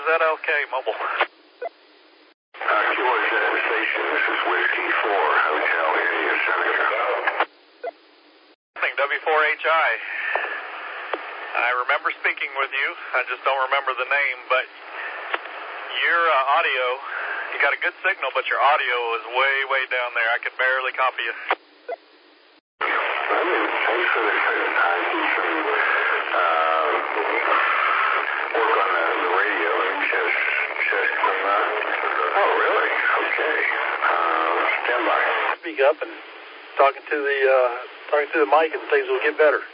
ZLK Mobile. QRZ station, this is Whiskey 4, Hotel India, Seneca. W4HI. I remember speaking with you. I just don't remember the name, but your audio, you got a good signal, but your audio is way, way down there. I could barely copy you. Thanks for this. I did some work on the radio and just some, oh, really? Okay. Stand by. Speak up and talking to the mic and things will get better.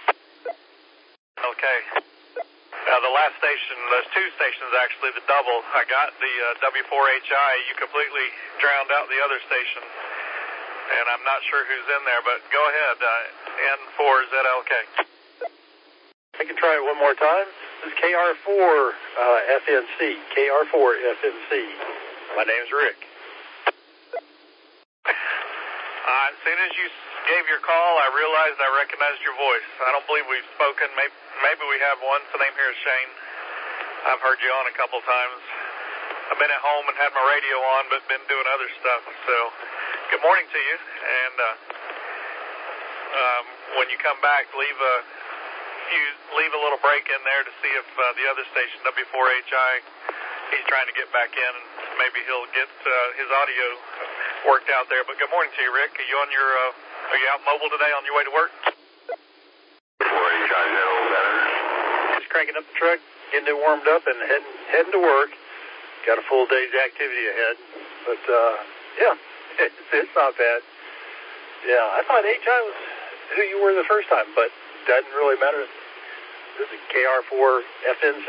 Okay. The last station, there's two stations actually, the double. I got the W4HI. You completely drowned out the other station, and I'm not sure who's in there, but go ahead. N4ZLK. I can try it one more time. This is KR4 FNC. KR4 FNC. My name's Rick. As soon as you gave your call, I realized I recognized your voice. I don't believe we've spoken. Maybe we have once. The name here is Shane. I've heard you on a couple times. I've been at home and had my radio on, but been doing other stuff. So, good morning to you. And when you come back, leave a little break in there to see if the other station, W4HI, he's trying to get back in, and maybe he'll get his audio worked out there. But good morning to you, Rick. Are you on your are you out mobile today on your way to work? Just cranking up the truck, getting it warmed up, and heading to work. Got a full day's activity ahead, but yeah, it's not bad. Yeah, I thought HI was who you were the first time, but doesn't really matter. This is KR4 FNC.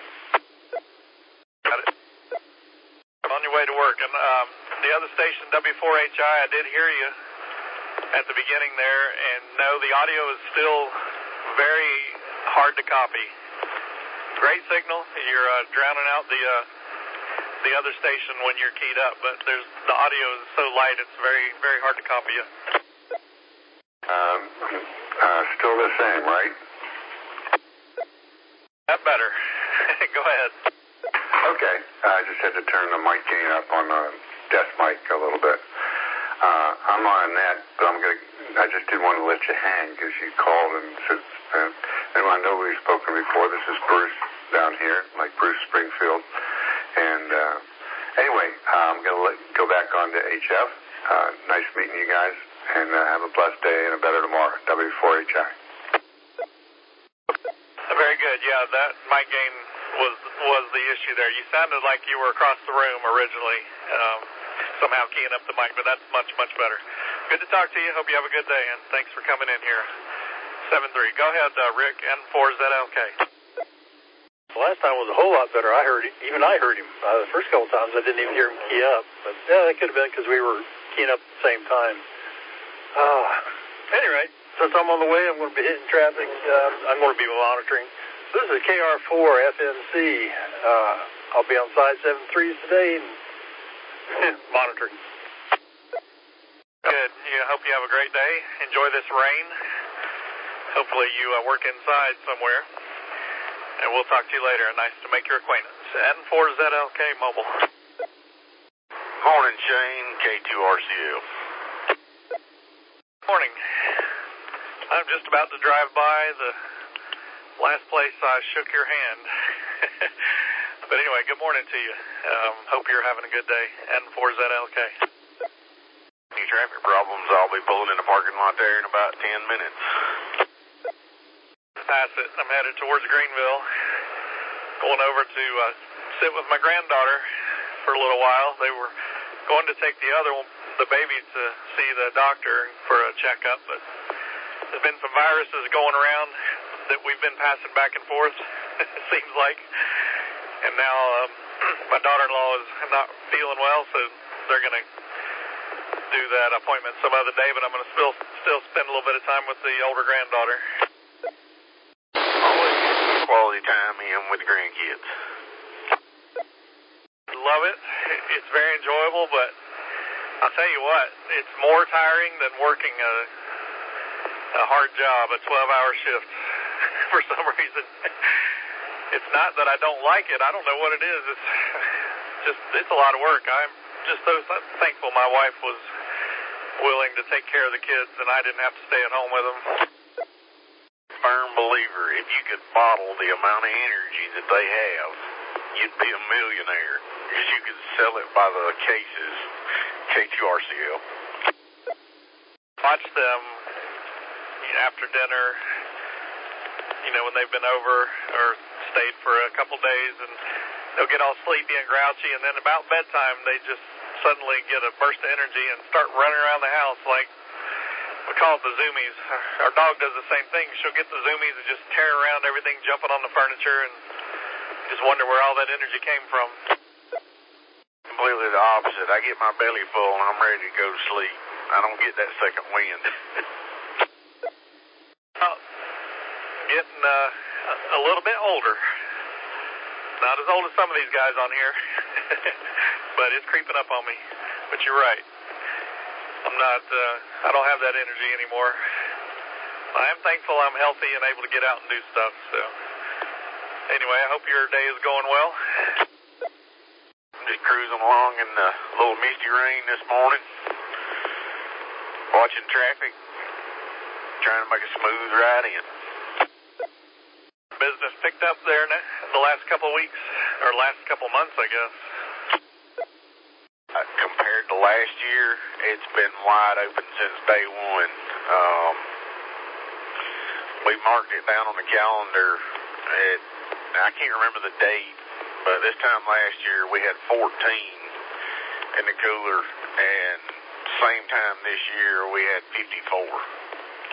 Got it. On your way to work, and the other station, W4HI, I did hear you at the beginning there, and no, the audio is still very hard to copy. Great signal. You're drowning out the other station when you're keyed up, but the audio is so light, it's very, very hard to copy you. Still the same, right? That better. Go ahead. Okay. I just had to turn the mic gain up on the desk mic a little bit. I'm on that, but I just didn't want to let you hang because you called and said, I know we've spoken before. This is Bruce down here, like Bruce Springfield. And anyway, I'm going to go back on to HF. Nice meeting you guys, and have a blessed day and a better tomorrow. W4HI. Very good. Yeah, that mic gain was the issue there. You sounded like you were across the room originally, somehow keying up the mic, but that's much, much better. Good to talk to you. Hope you have a good day, and thanks for coming in here. 7-3. Go ahead, Rick, N4ZLK. The last time was a whole lot better. I heard him. The first couple times I didn't even hear him key up, but yeah, that could have been because we were keying up at the same time. Anyway, since I'm on the way, I'm going to be hitting traffic. I'm going to be monitoring. So this is KR4 FNC. I'll be on side 7-3s today and monitoring. Good. Yeah, hope you have a great day. Enjoy this rain. Hopefully you work inside somewhere. And we'll talk to you later. Nice to make your acquaintance. N4ZLK Mobile. Morning, Shane. K2RCU. Morning. I'm just about to drive by the last place I shook your hand. But anyway, good morning to you. Hope you're having a good day. N4ZLK. Any traffic problems, I'll be pulling in the parking lot there in about 10 minutes. Pass it. I'm headed towards Greenville. Going over to sit with my granddaughter for a little while. They were going to take the baby to see the doctor for a checkup, but there's been some viruses going around that we've been passing back and forth, it seems like. And now my daughter-in-law is not feeling well, so they're going to do that appointment some other day, but I'm going to still spend a little bit of time with the older granddaughter. Always get some quality time in with the grandkids. Love it. It's very enjoyable, but I'll tell you what, it's more tiring than working a hard job, a 12-hour shift, for some reason. it's not that I don't like it. I don't know what it is. It's a lot of work. I'm just so thankful my wife was willing to take care of the kids and I didn't have to stay at home with them. Firm believer, if you could bottle the amount of energy that they have, you'd be a millionaire. Because you could sell it by the cases, KTRCL. Watch them after dinner, when they've been over or stayed for a couple days, and they'll get all sleepy and grouchy, and then about bedtime they just suddenly get a burst of energy and start running around the house like, we call it the zoomies. Our dog does the same thing. She'll get the zoomies and just tear around everything, jumping on the furniture, and just wonder where all that energy came from. Completely the opposite. I get my belly full and I'm ready to go to sleep. I don't get that second wind. Getting a little bit older. Not as old as some of these guys on here, but it's creeping up on me. But you're right. I don't have that energy anymore. I am thankful I'm healthy and able to get out and do stuff. So anyway, I hope your day is going well. Just cruising along in the little misty rain this morning. Watching traffic. Trying to make a smooth ride in. Business picked up there the last couple of weeks, or last couple months, I guess. Compared to last year, it's been wide open since day one. We marked it down on the calendar I can't remember the date, but this time last year we had 14 in the cooler, and same time this year we had 54.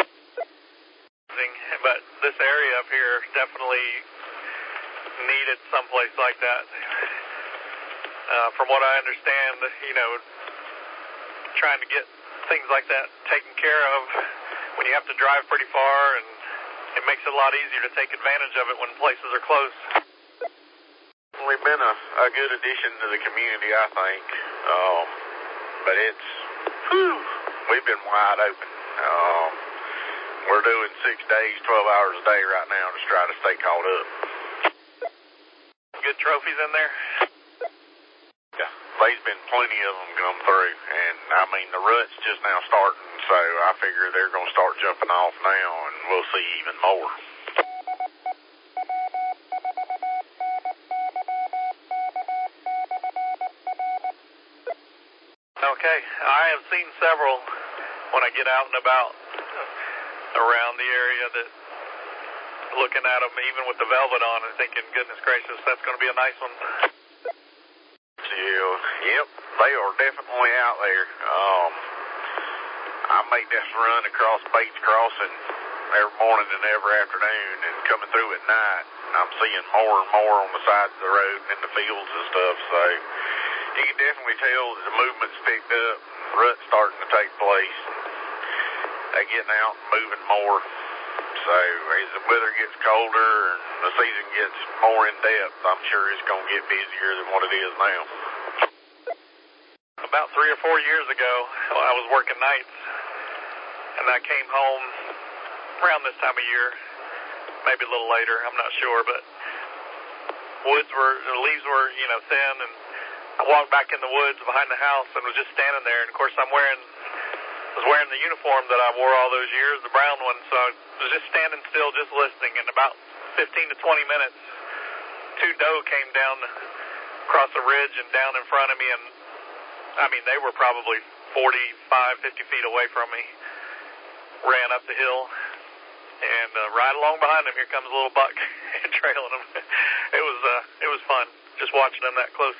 But this area up here definitely needed someplace like that. From what I understand, trying to get things like that taken care of when you have to drive pretty far, and it makes it a lot easier to take advantage of it when places are close. We've been a good addition to the community, I think. But we've been wide open. We're doing 6 days, 12 hours a day right now to try to stay caught up. Good trophies in there? Yeah, there's been plenty of them come through, and the rut's just now starting, so I figure they're going to start jumping off now, and we'll see even more. Okay, I have seen several when I get out and about around the area that looking at them, even with the velvet on, and thinking, goodness gracious, that's going to be a nice one. Yep, they are definitely out there. I make this run across Bates Crossing every morning and every afternoon, and coming through at night, I'm seeing more and more on the sides of the road and in the fields and stuff, so you can definitely tell that the movement's picked up, rut's starting to take place. They're getting out and moving more. So as the weather gets colder and the season gets more in depth, I'm sure it's going to get busier than what it is now. About 3 or 4 years ago, I was working nights, and I came home around this time of year, maybe a little later, I'm not sure, but the leaves were, thin, and I walked back in the woods behind the house and was just standing there, and of course I was wearing the uniform that I wore all those years, the brown one, so I was just standing still, just listening, and about 15 to 20 minutes, 2 doe came down across the ridge and down in front of me, and they were probably 45, 50 feet away from me, ran up the hill, and right along behind them, here comes a little buck trailing them. It was fun, just watching them that close.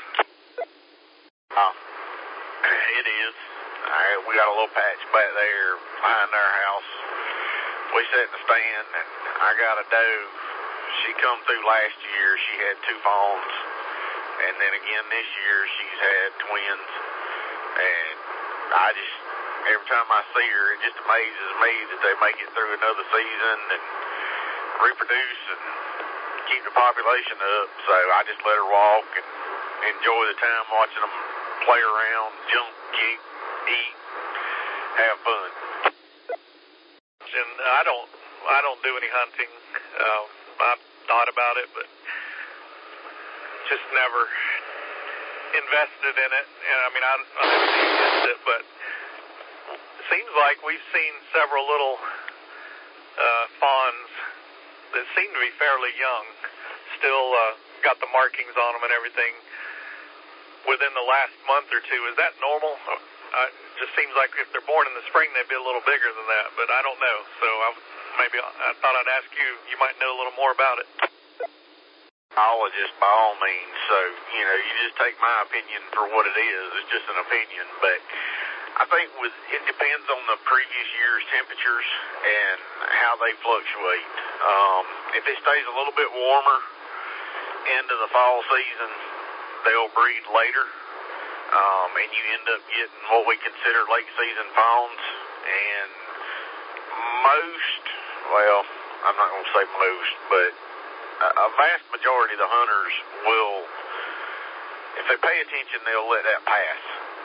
It is. We got a little patch back there behind our house. We sat in the stand, and I got a doe. She come through last year. She had 2 fawns, and then again this year she's had twins. And every time I see her, it just amazes me that they make it through another season and reproduce and keep the population up. So I just let her walk and enjoy the time watching them play around, jump, kick, eat, have fun. And I don't do any hunting. I've thought about it, but just never invested in it. And I mean, I haven't used it, but it seems like we've seen several little fawns that seem to be fairly young, still got the markings on them and everything within the last month or two. Is that normal? It just seems like if they're born in the spring, they'd be a little bigger than that, but I don't know. So I thought I'd ask you. You might know a little more about it. Biologist by all means, so you just take my opinion for what it is. It's just an opinion, but I think it depends on the previous year's temperatures and how they fluctuate. If it stays a little bit warmer into the fall season, they'll breed later, and you end up getting what we consider late season fawns. And I'm not going to say most, but a vast majority of the hunters will, if they pay attention, they'll let that pass.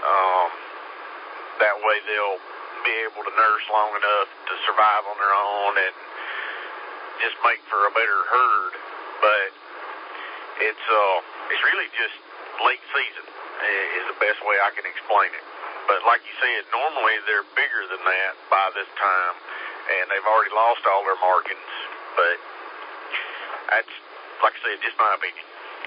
That way they'll be able to nurse long enough to survive on their own and just make for a better herd. But it's really just late season is the best way I can explain it. But like you said, normally they're bigger than that by this time, and they've already lost all their markings. But that's, like I said, just my opinion.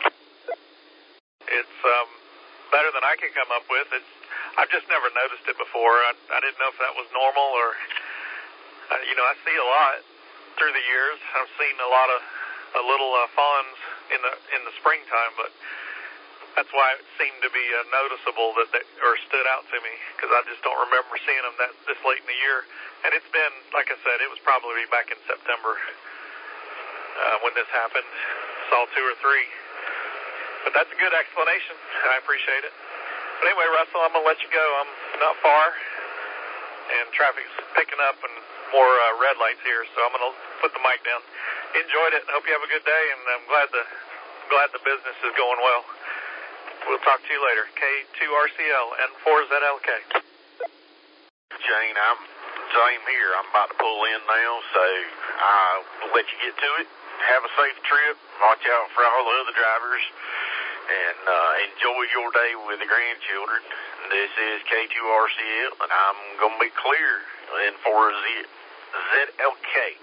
It's better than I can come up with. I've just never noticed it before. I didn't know if that was normal or, I see a lot through the years. I've seen a lot of little fawns in the springtime, but that's why it seemed to be noticeable or stood out to me, because I just don't remember seeing them this late in the year. And it's been, like I said, it was probably back in September when this happened. Saw 2 or 3. But that's a good explanation. I appreciate it. But anyway, Russell, I'm going to let you go. I'm not far, and traffic's picking up and more red lights here, so I'm going to put the mic down. Enjoyed it. Hope you have a good day, and I'm glad the business is going well. We'll talk to you later. K2RCL and 4ZLK. Shane, I'm same here. I'm about to pull in now, so I'll let you get to it. Have a safe trip. Watch out for all the other drivers, and enjoy your day with the grandchildren. This is K2RCL, and I'm going to be clear in 4ZLK.